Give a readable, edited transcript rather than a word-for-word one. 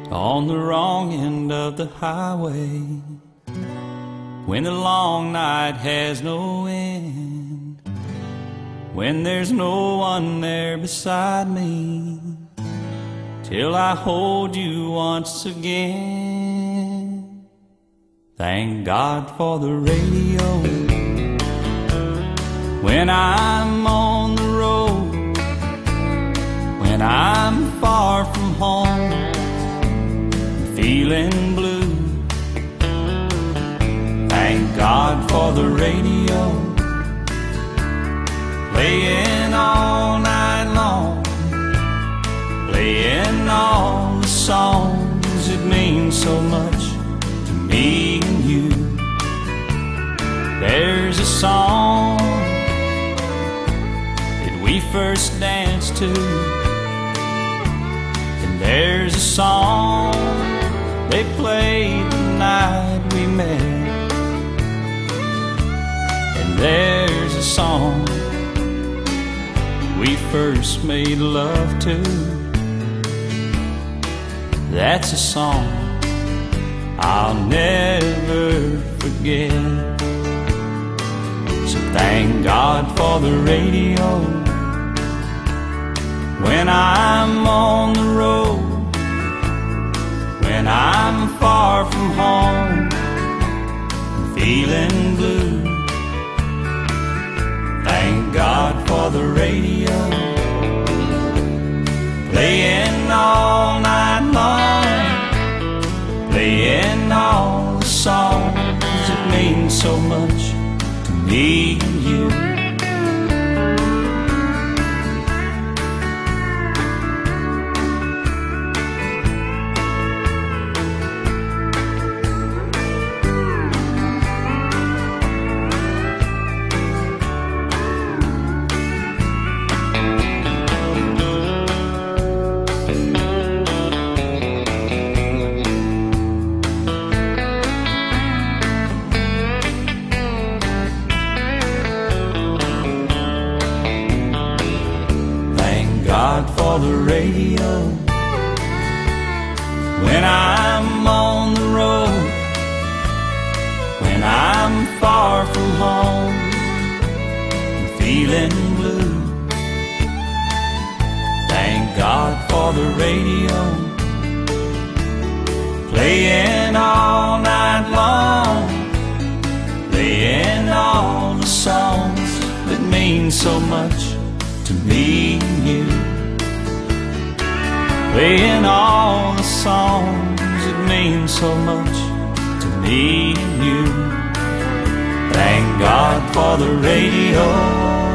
on the wrong end of the highway, when the long night has no end, when there's no one there beside me, till I hold you once again. Thank God for the radio when I'm on the road, when I'm far from home, feeling blue. Thank God for the radio, playing all night long, playing all the songs that mean so much to me and you. There's a song that we first danced to, and there's a song they played the night we met, and there's a song we first made love to. That's a song I'll never forget. So thank God for the radio when I'm on the road, when I'm far from home, feeling blue. Thank God for the radio, playing all night long, playing all the songs that mean so much to me and you. God for the radio when I'm on the road, when I'm far from home, feeling blue. Thank God for the radio, playing all night long, playing all the songs that mean so much to me and you, playing all the songs that mean so much to me and you. Thank God for the radio.